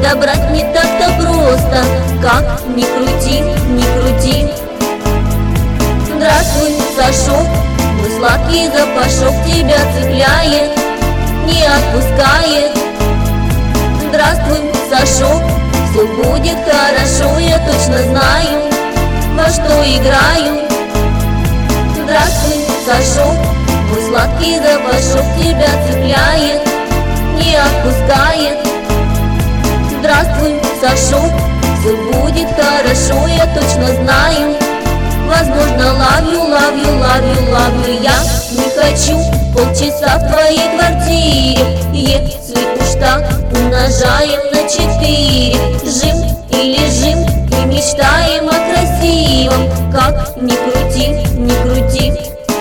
Подобрать не так-то просто, как ни крути, ни крути. Здравствуй, Сашок, мой сладкий запашок тебя цепляет, не отпускает. Здравствуй, Сашок, все будет хорошо, я точно знаю, во что играю. Здравствуй, Сашок, мой сладкий запашок тебя цепляет, не отпускает. Здравствуй, Сашок, все будет хорошо, я точно знаю. Возможно, love you, love you, love you, love you. Я не хочу полчаса в твоей квартире, если уж так умножаем на 4. Жим или жим и мечтаем о красивом, как ни крути, ни крути.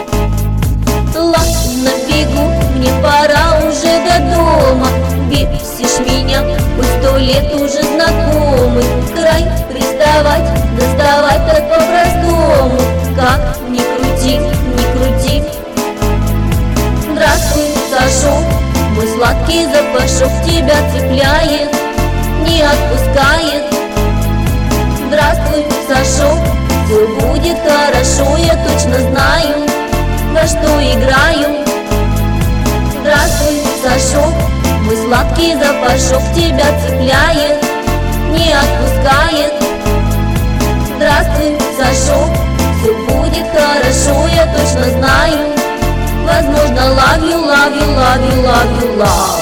Ладно, бегу, мне пора уже до дома. Бесишь меня, хоть 100 лет уже знакомый. Край приставать, доставать так по-простому, как ни крути, ни крути. Здравствуй, Сашок, мой сладкий запашок тебя цепляет, не отпускает. Здравствуй, Сашок, все будет хорошо, я точно знаю, во что играю. Здравствуй, Сашок, мой сладкий запашок тебя цепляет, не отпускает. Здравствуй, Сашок, все будет хорошо, я точно знаю. Возможно, love you, love you, love you, love you, love.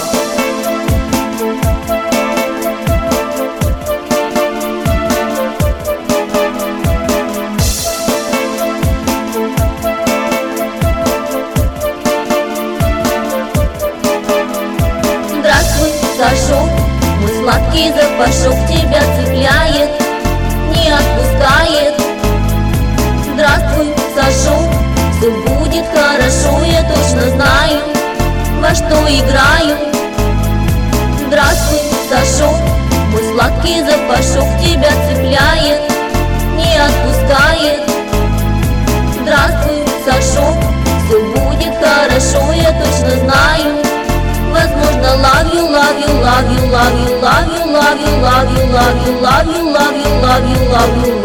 Здравствуй, Сашок, мой сладкий запашок тебя цепляет, не отпускает. Здравствуй, Сашок, все будет хорошо, я точно знаю, во что играю. Здравствуй, Сашок, мой сладкий запашок тебя цепляет, не отпускает. Здравствуй, Сашок, все будет хорошо, я точно знаю. Возможно, love you, love you, love you, love you, love you, love you, love you, love you, love you, love you, love you, love you.